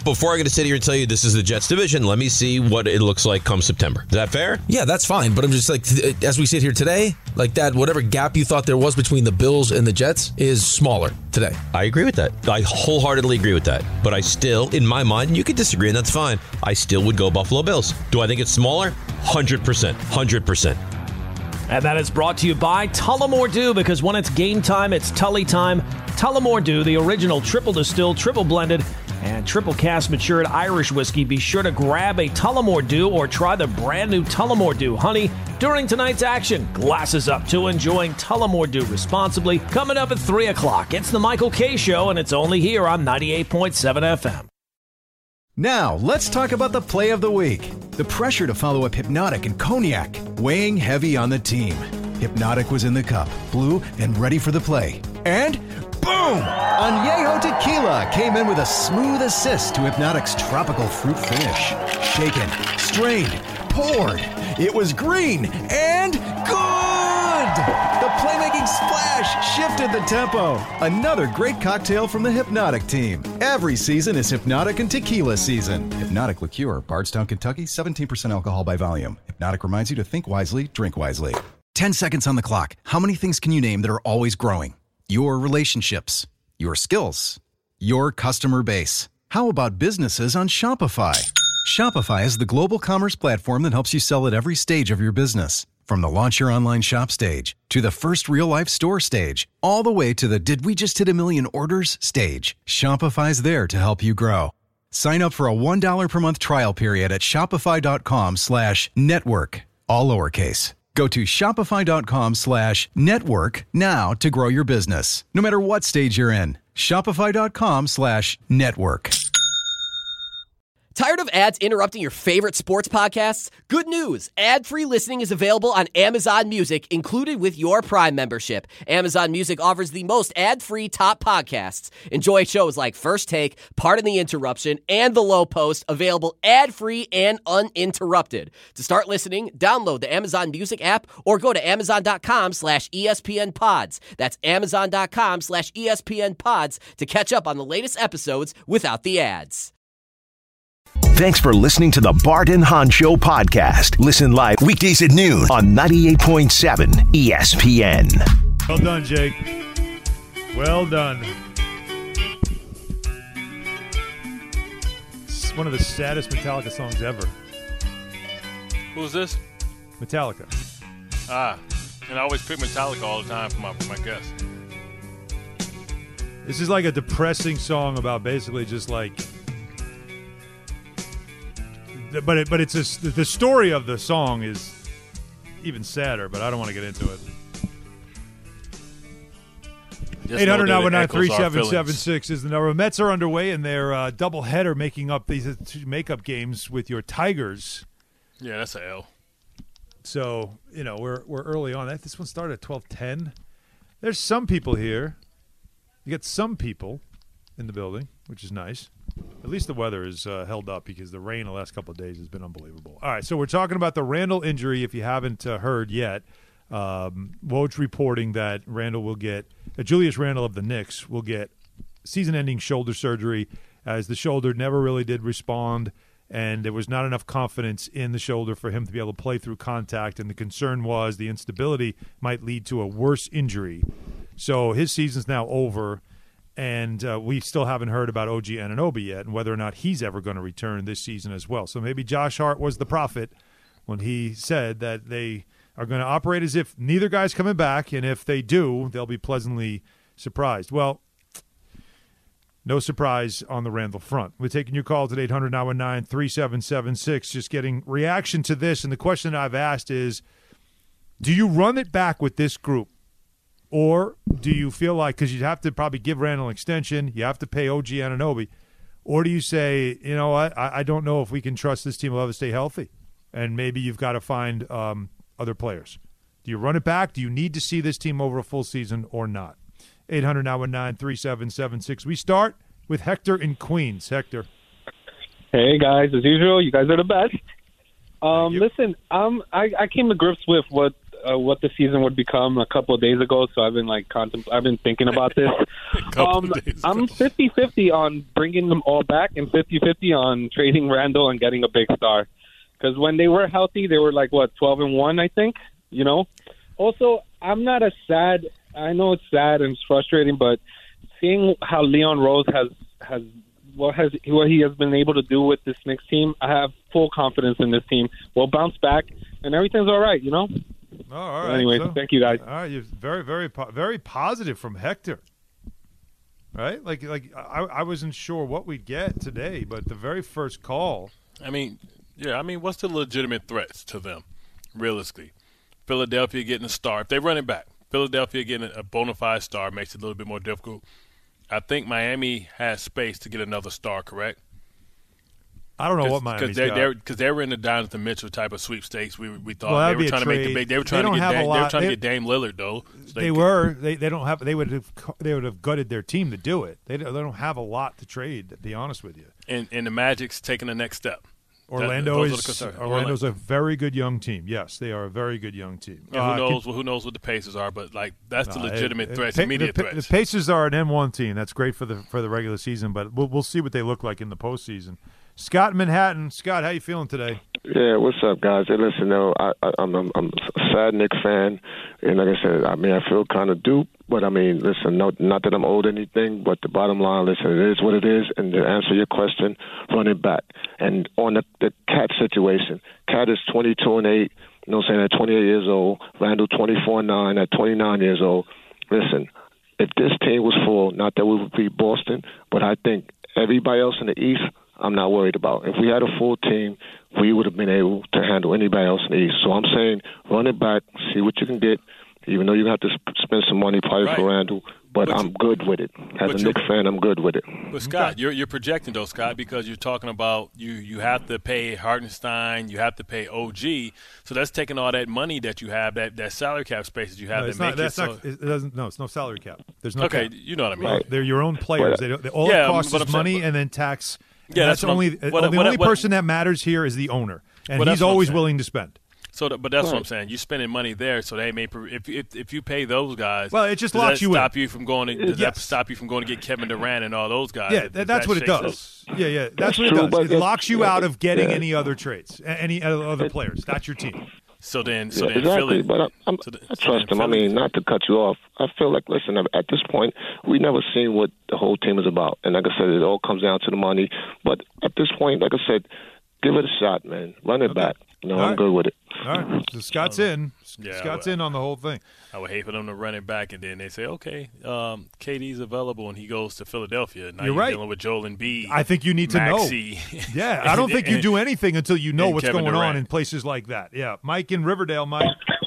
before I'm going to sit here and tell you this is the Jets division, let me see what it looks like come September. Is that fair? Yeah, that's fine. But I'm just like, th- as we sit here today, like that, whatever gap you thought there was between the Bills and the Jets is smaller today. I agree with that. I wholeheartedly agree with that. But I still, in my mind, and you can disagree, and that's fine, I still would go Buffalo Bills. Do I think it's smaller? one hundred percent. one hundred percent. And that is brought to you by Tullamore Dew, because when it's game time, it's Tully time. Tullamore Dew, the original triple distilled, triple blended, and triple cask matured Irish whiskey. Be sure to grab a Tullamore Dew or try the brand new Tullamore Dew Honey during tonight's action. Glasses up to enjoying Tullamore Dew responsibly. Coming up at three o'clock, it's the Michael Kay Show, and it's only here on ninety-eight point seven F M. Now, let's talk about the play of the week. The pressure to follow up Hypnotic and Cognac, weighing heavy on the team. Hypnotic was in the cup, blue, and ready for the play. And boom! Añejo Tequila came in with a smooth assist to Hypnotic's tropical fruit finish. Shaken, strained, poured. It was green and good! The playmaking splash shifted the tempo. Another great cocktail from the Hypnotic team. Every season is Hypnotic and Tequila season. Hypnotic Liqueur, Bardstown, Kentucky, seventeen percent alcohol by volume. Hypnotic reminds you to think wisely, drink wisely. Ten seconds on the clock. How many things can you name that are always growing? Your relationships, your skills, your customer base. How about businesses on Shopify? Shopify is the global commerce platform that helps you sell at every stage of your business. From the launch your online shop stage, to the first real-life store stage, all the way to the did we just hit a million orders stage. Shopify's there to help you grow. Sign up for a one dollar per month trial period at shopify.com slash network, all lowercase. Go to shopify.com slash network now to grow your business, no matter what stage you're in. Shopify.com slash network. Tired of ads interrupting your favorite sports podcasts? Good news! Ad-free listening is available on Amazon Music, included with your Prime membership. Amazon Music offers the most ad-free top podcasts. Enjoy shows like First Take, Pardon the Interruption, and The Low Post, available ad-free and uninterrupted. To start listening, download the Amazon Music app or go to amazon.com slash ESPN pods. That's amazon.com slash ESPN pods to catch up on the latest episodes without the ads. Thanks for listening to the Bart and Hahn Show podcast. Listen live weekdays at noon on ninety-eight point seven E S P N. Well done, Jake. Well done. It's one of the saddest Metallica songs ever. Who's this? Metallica. Ah, and I always pick Metallica all the time for my, for my guests. This is like a depressing song about basically just like... But it, but it's a, the story of the song is even sadder, but I don't want to get into it. eight hundred nine one nine three seven seven six is the number. Mets are underway in their uh, doubleheader, making up these two makeup games with your Tigers. Yeah, that's a L. So, you know, we're we're early on. This one started at twelve ten. There's some people here. You get some people in the building, which is nice. At least the weather is uh, held up because the rain the last couple of days has been unbelievable. All right, so we're talking about the Randall injury. If you haven't uh, heard yet, um, Woj reporting that Randall will get uh, Julius Randall of the Knicks will get season-ending shoulder surgery, as the shoulder never really did respond, and there was not enough confidence in the shoulder for him to be able to play through contact. And the concern was the instability might lead to a worse injury. So his season's now over. And uh, we still haven't heard about O G Anunoby yet and whether or not he's ever going to return this season as well. So maybe Josh Hart was the prophet when he said that they are going to operate as if neither guy's coming back, and if they do, they'll be pleasantly surprised. Well, no surprise on the Randall front. We're taking your calls at eight hundred nine one nine three seven seven six, just getting reaction to this. And the question I've asked is, do you run it back with this group? Or do you feel like, because you'd have to probably give Randall an extension, you have to pay O G Anunoby, or do you say, you know what, I, I don't know if we can trust this team will ever stay healthy, and maybe you've got to find um, other players? Do you run it back? Do you need to see this team over a full season or not? eight hundred nine one nine three seven seven six. We start with Hector in Queens. Hector. Hey, guys. As usual, you guys are the best. Um, listen, um, I, I came to grips with what uh, what the season would become a couple of days ago, so I've been like contempl- I've been thinking about this. um, I'm fifty-fifty on bringing them all back and fifty-fifty on trading Randall and getting a big star. Because when they were healthy, they were like, what, twelve and one, I think, you know? Also, I'm not as sad. I know it's sad and it's frustrating, but seeing how Leon Rose has has what has what he has been able to do with this Knicks team, I have full confidence in this team. We'll bounce back, and everything's all right, you know? Oh, all right. Anyway, so, thank you, guys. All right, you're very, very, very positive from Hector. Right? Like, like I, I wasn't sure what we'd get today, but the very first call. I mean, yeah, I mean, what's the legitimate threats to them, realistically? Philadelphia getting a star. If they run it back, Philadelphia getting a bona fide star makes it a little bit more difficult. I think Miami has space to get another star, correct? I don't know what Miami's they, got. Because they were in the Donovan Mitchell type of sweepstakes. We we thought well, they were trying to trade. make the big. They were trying they to get. Dame, they were trying they, to get Dame Lillard though. they, So they could, were. They they don't have. They would have. They would have gutted their team to do it. They don't, they don't have a lot to trade. To be honest with you. And and the Magic's taking the next step. Orlando that, is Orlando's a very good young team. Yes, they are a very good young team. Yeah, who uh, knows? can, who knows what the Pacers are? But like that's the uh, legitimate it, threats, it, immediate the, threats. The Pacers are an M one team. That's great for the for the regular season, but we'll we'll see what they look like in the postseason. Scott in Manhattan. Scott, how you feeling today? Yeah, what's up, guys? Hey, listen, no, I, I, I'm, I'm I'm a sad Knicks fan, and like I said, I mean, I feel kind of duped, but I mean, listen, no, not that I'm owed anything, but the bottom line, listen, it is what it is, and to answer your question, run it back. And on the, the Cat situation, Cat is twenty-two and eight, you know what I'm saying, at twenty-eight years old, Randall twenty-four and nine at twenty-nine years old. Listen, if this team was full, not that we would beat Boston, but I think everybody else in the East, I'm not worried about. If we had a full team, we would have been able to handle anybody else in the East. So I'm saying run it back, see what you can get, even though you have to sp- spend some money probably right. for Randall. But, but I'm you, good with it. As a Knicks fan, I'm good with it. But, Scott, you're, you're projecting, though, Scott, because you're talking about you, you have to pay Hartenstein, you have to pay O G. So that's taking all that money that you have, that, that salary cap space that you have no, to not, make that's it. Not, so, it doesn't, no, it's no salary cap. There's no okay, cap. you know what I mean. Right. They're your own players. But, they don't, they, all yeah, it costs is money saying, and then tax. Yeah, that's, that's only what, the what, only what, person that matters here is the owner, and well, he's always willing to spend. So, but that's right. what I'm saying. You're spending money there, so they may. If if, if you pay those guys, well, it just does locks that you stop in. you from going. To, does yes. that stop you from going to get Kevin Durant and all those guys? Yeah, if, that, if that's that what it does. Up? Yeah, yeah, that's, that's what true, it does. It locks you out of getting yeah. any other trades, any other players. That's your team. So then, so yeah, then exactly. Philly, but I, I'm, so the, I so trust him. I mean, not to cut you off. I feel like, listen, at this point, we never seen what the whole team is about, and like I said, it all comes down to the money. But at this point, like I said, give it a shot, man. Run it okay. back. You know, all I'm right. good with it. All right, so Scott's in. Yeah, Scott's would, in on the whole thing. I would hate for them to run it back, and then they say, okay, um, K D's available, and he goes to Philadelphia. Now you're, you're right. dealing with Joel Embiid. I think you need Maxey. to know. Yeah, I don't think you do anything until you know what's Kevin going Durant. on in places like that. Yeah, Mike in Riverdale. Mike.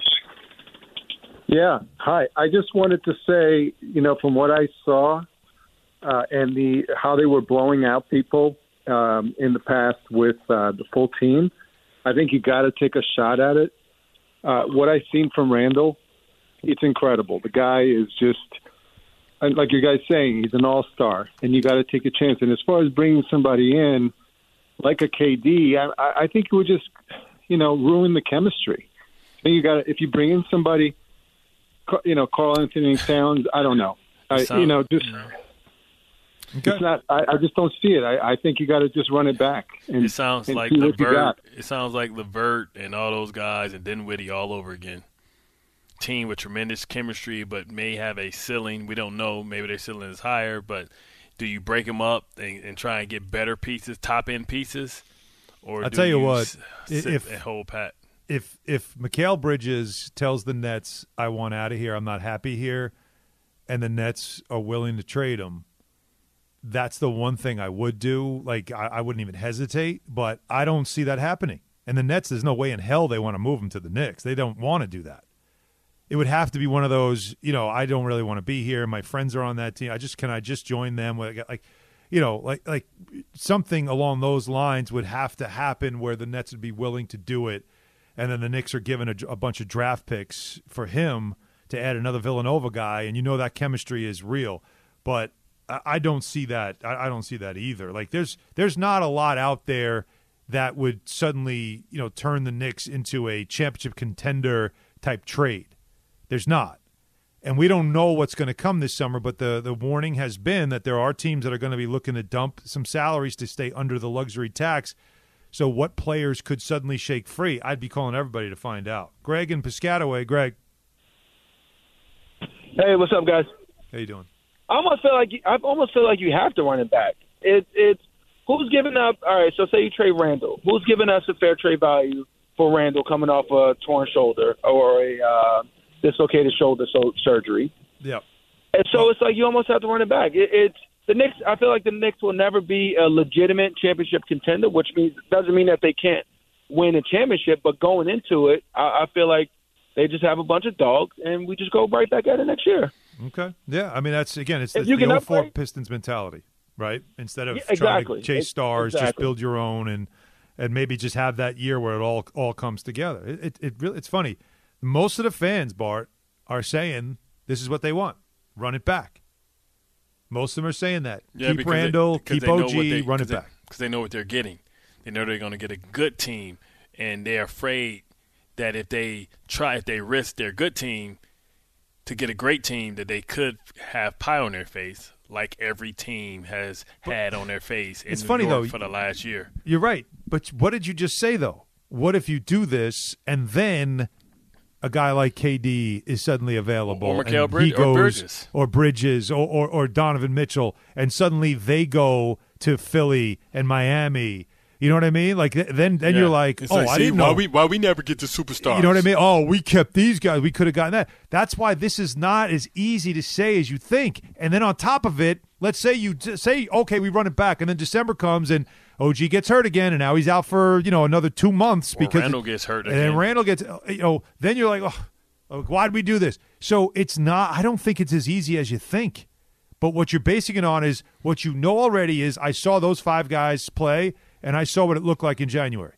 Yeah, hi. I just wanted to say, you know, from what I saw uh, and the how they were blowing out people um, in the past with uh, the full team, I think you got to take a shot at it. Uh, what I've seen from Randall, it's incredible. The guy is just, like you guys saying, he's an all-star, and you got to take a chance. And as far as bringing somebody in, like a K D, I, I think it would just, you know, ruin the chemistry. I think you got if you bring in somebody, you know, Karl Anthony Towns, I don't know. I, you know, just okay. it's not. I, I just don't see it. I, I think you got to just run it back. And, it sounds and like see what you LeVert. got. It sounds like LeVert and all those guys, and Dinwiddie all over again. Team with tremendous chemistry, but may have a ceiling. We don't know. Maybe their ceiling is higher, but do you break them up and, and try and get better pieces, top end pieces, or I'll do tell you you what, sit if and hold pat? If if Mikal Bridges tells the Nets, I want out of here, I'm not happy here, and the Nets are willing to trade him, that's the one thing I would do. Like, I, I wouldn't even hesitate, but I don't see that happening. And the Nets, there's no way in hell they want to move him to the Knicks. They don't want to do that. It would have to be one of those, you know, I don't really want to be here. My friends are on that team. I just can I just join them? Like, you know, like like something along those lines would have to happen where the Nets would be willing to do it. And then the Knicks are given a, a bunch of draft picks for him to add another Villanova guy, and you know that chemistry is real. But I, I don't see that. I, I don't see that either. Like there's there's not a lot out there that would suddenly, you know, turn the Knicks into a championship contender type trade. There's not. And we don't know what's going to come this summer, but the, the warning has been that there are teams that are going to be looking to dump some salaries to stay under the luxury tax. So what players could suddenly shake free? I'd be calling everybody to find out. Greg in Piscataway. Greg. Hey, what's up, guys? How you doing? I almost feel like I almost feel like you have to run it back. It, it's who's giving up? All right, so say you trade Randall. Who's giving us a fair trade value for Randall coming off a torn shoulder or a uh, dislocated shoulder so, surgery? Yep. And so it's like you almost have to run it back. It, it's the Knicks. I feel like the Knicks will never be a legitimate championship contender, which means doesn't mean that they can't win a championship. But going into it, I, I feel like they just have a bunch of dogs, and we just go right back at it next year. Okay. Yeah, I mean, that's, again, it's the, If you can the oh four upgrade- Pistons mentality, right? Instead of Yeah, trying exactly. to chase stars, just Exactly. build your own and and maybe just have that year where it all all comes together. It, it, it really, it's funny. Most of the fans, Bart, are saying this is what they want. Run it back. Most of them are saying that. Yeah, keep because Randall, they, because keep they know O G, what they, run it they, back. Because they know what they're getting. They know they're going to get a good team, and they're afraid that if they try, if they risk their good team to get a great team, that they could have pie on their face, like every team has had on their face in It's New funny, York though. for the last year. You're right. But what did you just say, though? What if you do this and then a guy like K D is suddenly available? Or Mikal and Brid- he or goes, Bridges. Or Bridges or, or, or Donovan Mitchell, and suddenly they go to Philly and Miami. You know what I mean? Like th- then, then Yeah. you're like, It's oh, like, I see, didn't why know. we why we never get to superstars. You know what I mean? Oh, we kept these guys. We could have gotten that. That's why this is not as easy to say as you think. And then on top of it, let's say you d- say, okay, we run it back, and then December comes and O G gets hurt again, and now he's out for you know another two months Or because Randall gets hurt and then again. Randall gets uh, you know. Then you're like, oh, oh, why did we do this? So it's not. I don't think it's as easy as you think. But what you're basing it on is what you know already is I saw those five guys play, and I saw what it looked like in January.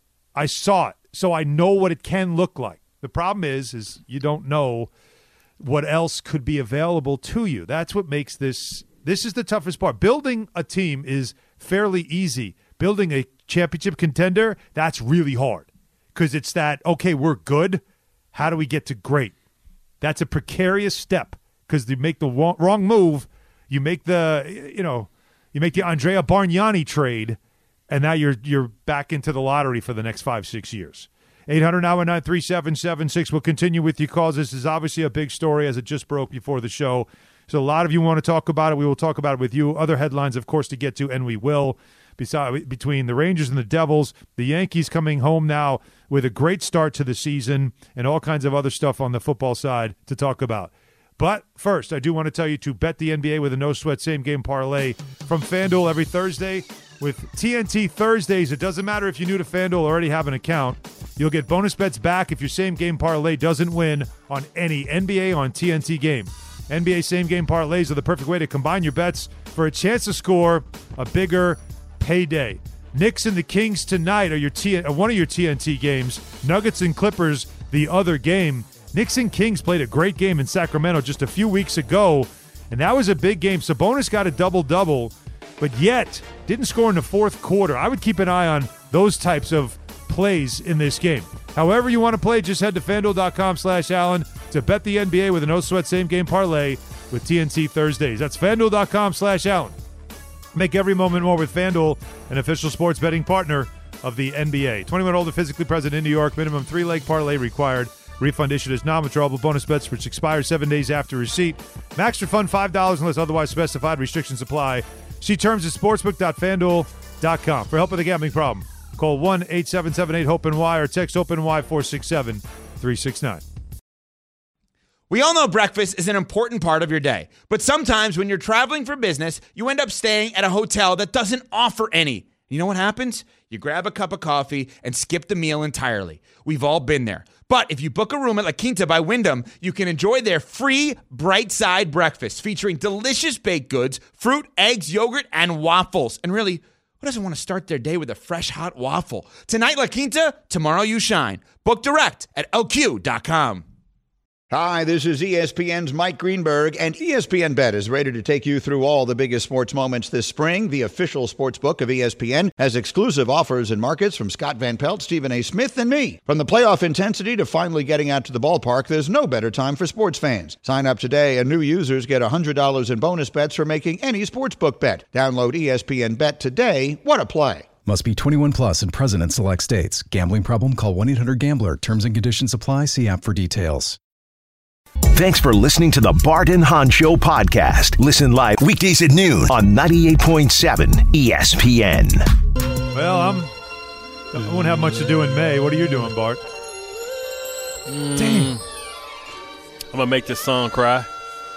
I saw it, so I know what it can look like. The problem is, is you don't know what else could be available to you. That's what makes this – this is the toughest part. Building a team is fairly easy. Building a championship contender, that's really hard because it's that, okay, we're good. How do we get to great? That's a precarious step because you make the wrong, wrong move. You make the, you know, you make the Andrea Bargnani trade, and now you're you're back into the lottery for the next five, six years. eight hundred nine one nine three seven seven six. We'll continue with your calls. This is obviously a big story as it just broke before the show. So a lot of you want to talk about it. We will talk about it with you. Other headlines, of course, to get to, and we will. Beside, between the Rangers and the Devils, the Yankees coming home now with a great start to the season and all kinds of other stuff on the football side to talk about. But first, I do want to tell you to bet the N B A with a no-sweat same-game parlay from FanDuel every Thursday. With T N T Thursdays, it doesn't matter if you're new to FanDuel or already have an account. You'll get bonus bets back if your same-game parlay doesn't win on any N B A on T N T game. N B A same-game parlays are the perfect way to combine your bets for a chance to score a bigger payday. Knicks and the Kings tonight are your T- uh, one of your T N T games. Nuggets and Clippers the other game. Knicks and Kings played a great game in Sacramento just a few weeks ago, and that was a big game. Sabonis got a double-double, but yet didn't score in the fourth quarter. I would keep an eye on those types of plays in this game. However you want to play, just head to FanDuel.com slash Allen to bet the N B A with a no-sweat same-game parlay with T N T Thursdays. That's FanDuel.com slash Allen. Make every moment more with FanDuel, an official sports betting partner of the N B A. twenty-one older, physically present in New York. Minimum three-leg parlay required. Refund issued as non-withdrawable bonus bets which expire seven days after receipt. Max refund five dollars unless otherwise specified. Restrictions apply. See terms at sportsbook dot fan duel dot com. For help with a gambling problem, call one eight seven seven eight hope N Y or text HOPE-NY four six seven three six nine. We all know breakfast is an important part of your day, but sometimes when you're traveling for business, you end up staying at a hotel that doesn't offer any. You know what happens? You grab a cup of coffee and skip the meal entirely. We've all been there. But if you book a room at La Quinta by Wyndham, you can enjoy their free Bright Side breakfast featuring delicious baked goods, fruit, eggs, yogurt, and waffles. And really, who doesn't want to start their day with a fresh hot waffle? Tonight, La Quinta, tomorrow you shine. Book direct at L Q dot com. Hi, this is E S P N's Mike Greenberg, and E S P N Bet is ready to take you through all the biggest sports moments this spring. The official sports book of E S P N has exclusive offers and markets from Scott Van Pelt, Stephen A. Smith, and me. From the playoff intensity to finally getting out to the ballpark, there's no better time for sports fans. Sign up today, and new users get one hundred dollars in bonus bets for making any sportsbook bet. Download E S P N Bet today. What a play. Must be twenty-one plus and present in select states. Gambling problem? Call one eight hundred gambler. Terms and conditions apply. See app for details. Thanks for listening to the Bart and Hahn Show podcast. Listen live weekdays at noon on ninety-eight point seven E S P N. Well, I'm, I won't have much to do in May. What are you doing, Bart? Mm, Damn. I'm going to make this song cry.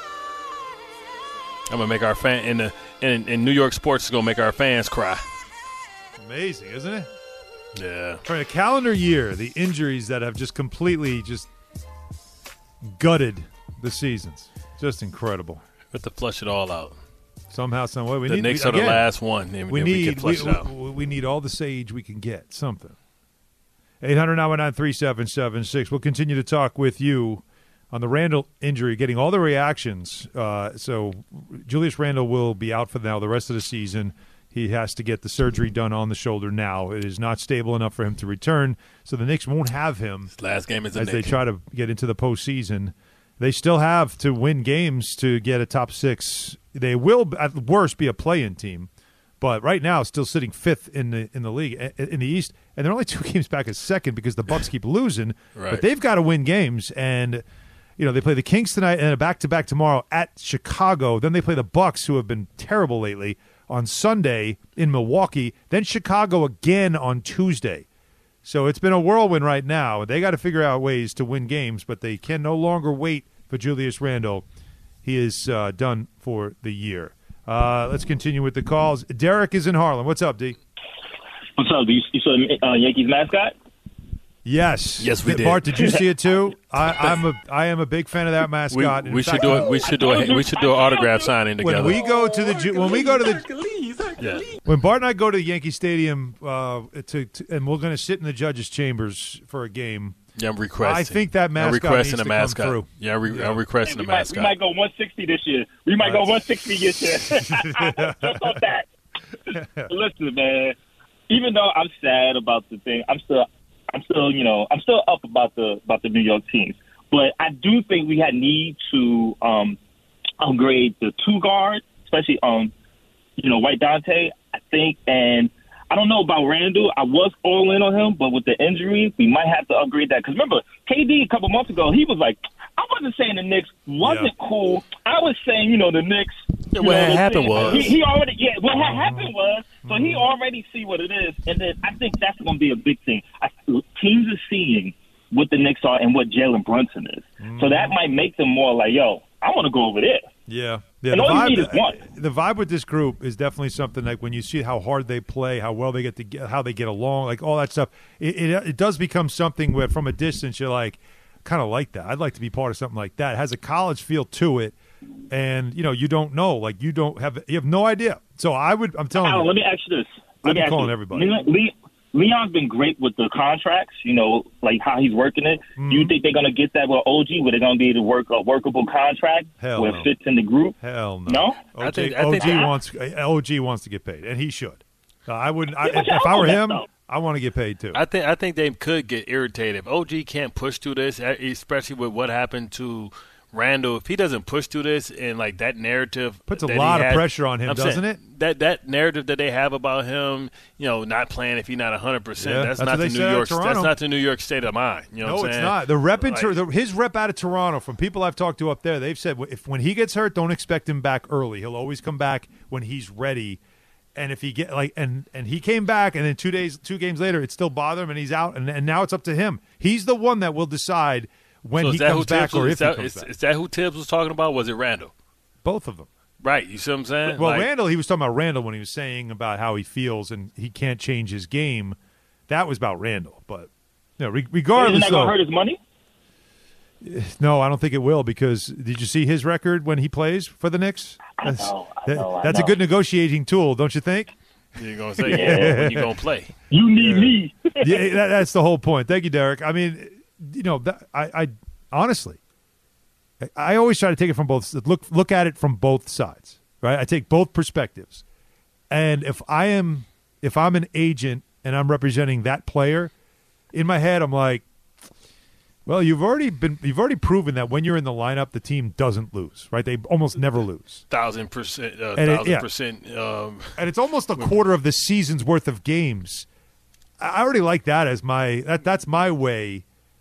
I'm going to make our fan in the in, in New York sports is going to make our fans cry. Amazing, isn't it? Yeah. For a calendar year, the injuries that have just completely just gutted the seasons. Just incredible. We have to flush it all out. Somehow, some way. We the need, Knicks we, are again, the last one. And we then need we can flush we, it out. we, we need all the sage we can get. Something. eight hundred nine one nine three seven seven six. We'll continue to talk with you on the Randle injury, getting all the reactions. Uh, so Julius Randle will be out for now the rest of the season. He has to get the surgery done on the shoulder now. It is not stable enough for him to return, so the Knicks won't have him. His last game is a as Knick. They try to get into the postseason. They still have to win games to get a top six. They will, at worst, be a play-in team, but right now, still sitting fifth in the in the league in the East, and they're only two games back as second because the Bucks keep losing. Right. But they've got to win games, and you know they play the Kings tonight and a back-to-back tomorrow at Chicago. Then they play the Bucks, who have been terrible lately, on Sunday in Milwaukee. Then Chicago again on Tuesday. So it's been a whirlwind right now. They got to figure out ways to win games, but they can no longer wait for Julius Randle. He is uh, done for the year. Uh, let's continue with the calls. Derek is in Harlem. What's up, D? What's up? Do you, you saw the uh, Yankees mascot? Yes. Yes, we did. Bart, did you see it too? I, I'm a I am a big fan of that mascot. We, In we fact, should do it. We should do a we should do an autograph signing together. When we go to the Ju- when we go to the yeah. when Bart and I go to Yankee Stadium uh, to, to and we're going to sit in the judges' chambers for a game. Yeah, I'm requesting. I think that mascot I'm requesting needs a to mascot. come through. Yeah, I'm, re- I'm requesting Hey, a we might, mascot. we might go one sixty this year. We might go one sixty this year. Just on that. Listen, man. Even though I'm sad about the thing, I'm still, I'm still, you know, I'm still up about the about the New York teams. But I do think we had need to um, upgrade the two guards, especially um, you know, White Dante. I think, and I don't know about Randle. I was all in on him, but with the injury, we might have to upgrade that. Because remember, K D a couple months ago, he was like, I wasn't saying the Knicks wasn't yeah. cool. I was saying, you know, the Knicks. Yeah, what had happened thing, was he, he already. Yeah, what had happened was, so he already see what it is, and then I think that's going to be a big thing. I, teams are seeing what the Knicks are and what Jalen Brunson is, mm. so that might make them more like, yo, I want to go over there. Yeah, yeah. And The all you vibe, need is one. the vibe with this group is definitely something like when you see how hard they play, how well they get to get, how they get along, like all that stuff. It, it it does become something where from a distance you're like, kind of like that. I'd like to be part of something like that. It has a college feel to it, and you know you don't know, like you don't have you have no idea. So I would, I'm telling Alan, you. let me ask you this. Let I'd me be ask calling you. everybody. Le- Le- Leon's been great with the contracts, you know, like how he's working it. Mm-hmm. Do you think they're going to get that with O G? Where they're going to be able to work a workable contract Hell where no. it fits in the group? Hell no. No? O G, I think- I think O G they- wants O G wants to get paid, and he should. Uh, I wouldn't. I, Yeah, but if, if y'all I were know that, him, though. I want to get paid too. I think I think they could get irritated. If O G can't push through this, especially with what happened to Randle. If he doesn't push through this and like that narrative Puts a that he lot of has- pressure on him, I'm doesn't saying, it? That that narrative that they have about him, you know, not playing if he's not one hundred percent. Yeah, That's, that's not what the they New said at York. Toronto. That's not the New York state of mind. You know No, what I'm it's saying? not. The rep in Like- Tor- the, his rep out of Toronto, from people I've talked to up there, they've said if when he gets hurt, don't expect him back early. He'll always come back when he's ready. And if he get like and and he came back, and then two days, two games later, it still bothered him, and he's out. And, and now it's up to him. He's the one that will decide when So he is that comes who back Tibbs or was, if is that, he comes is, back. is that who Tibbs was talking about? Was it Randle? Both of them. Right. You see what I'm saying? Well, Like- Randle, he was talking about Randle when he was saying about how he feels and he can't change his game. That was about Randle. But you know, re- regardless, Isn't that going though- to hurt his money? No, I don't think it will because did you see his record when he plays for the Knicks? That's, know, I that- know, I that's a know. good negotiating tool, don't you think? You're going to say, yeah, when you going to play. You need Yeah. me. yeah, that, that's the whole point. Thank you, Derek. I mean, you know, that, I, I honestly, I always try to take it from both. Look, look at it from both sides, right? I take both perspectives, and if I am, if I'm an agent and I'm representing that player, in my head I'm like, well, you've already been, you've already proven that when you're in the lineup, the team doesn't lose, right? They almost never lose. Thousand percent, uh, And it- thousand yeah. percent. Um, and it's almost a quarter of the season's worth of games. I already like that as my that that's my way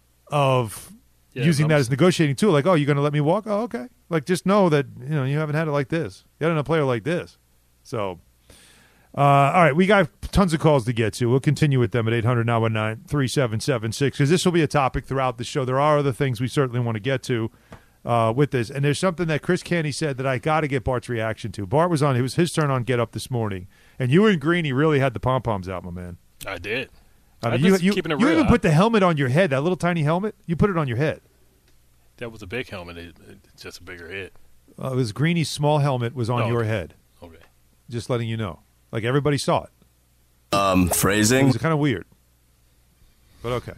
of Yeah, using I'm that s- as negotiating tool. Like, oh, you're going to let me walk? Oh, okay. Like, just know that you know you haven't had it like this. You had a player like this. So, uh, all right, we got tons of calls to get to. We'll continue with them at eight hundred nine one nine three seven seven six because this will be a topic throughout the show. There are other things we certainly want to get to uh, with this, and there's something that Chris Canty said that I got to get Bart's reaction to. Bart was on; it was his turn on Get Up this morning, and you and Greeny really had the pom poms out, my man. I did. I I'm mean, you just you, keeping it you real. even I- put the helmet on your head, that little tiny helmet. You put it on your head. That was a big helmet. It, it's just a bigger head. Uh, it was Greeny's small helmet was on Oh, your okay. head. Okay. Just letting you know. Like, everybody saw it. Um, It phrasing. was kind of weird. But okay.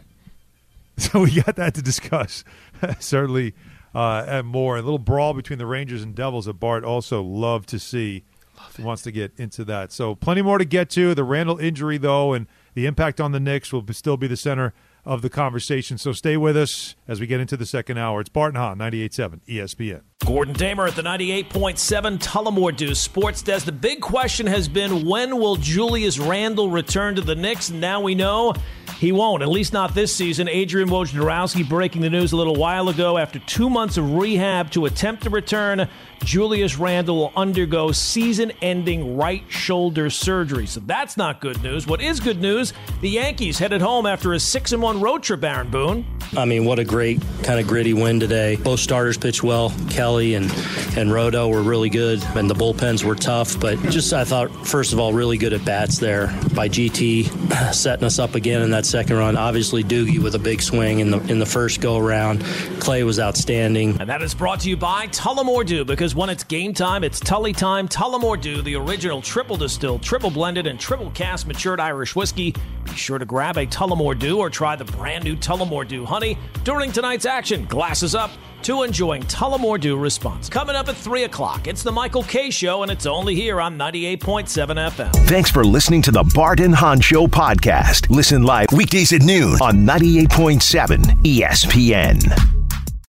So we got that to discuss. Certainly, uh, and more. A little brawl between the Rangers and Devils that Bart also loved to see. He wants to get into that. So plenty more to get to. The Randall injury, though, and the impact on the Knicks will be, still be the center of the conversation. So stay with us as we get into the second hour. It's Bart and Hahn, ninety-eight point seven E S P N. Gordon Damer at the ninety-eight point seven Tullamore Dew Sports Desk. The big question has been, when will Julius Randle return to the Knicks? Now we know he won't, at least not this season. Adrian Wojnarowski breaking the news a little while ago. After two months of rehab to attempt to return, Julius Randle will undergo season-ending right shoulder surgery. So that's not good news. What is good news, the Yankees headed home after a six and one road trip, Aaron Boone. I mean, what a great kind of gritty win today. Both starters pitched well. Kelly and, and Rodo were really good, and the bullpens were tough. But just, I thought, first of all, really good at bats there by G T, setting us up again in that second run. Obviously, Doogie with a big swing in the in the first go-around. Clay was outstanding. And that is brought to you by Tullamore Dew, because when it's game time, it's Tully time. Tullamore Dew, the original triple distilled, triple blended, and triple cast matured Irish whiskey. Be sure to grab a Tullamore Dew or try the brand new Tullamore Dew Honey during tonight's action. Glasses up to enjoying Tullamore Dew response. Coming up at three o'clock, it's the Michael K. Show, and it's only here on ninety-eight point seven F M. Thanks for listening to the Bart and Hahn Show podcast. Listen live weekdays at noon on ninety-eight point seven E S P N.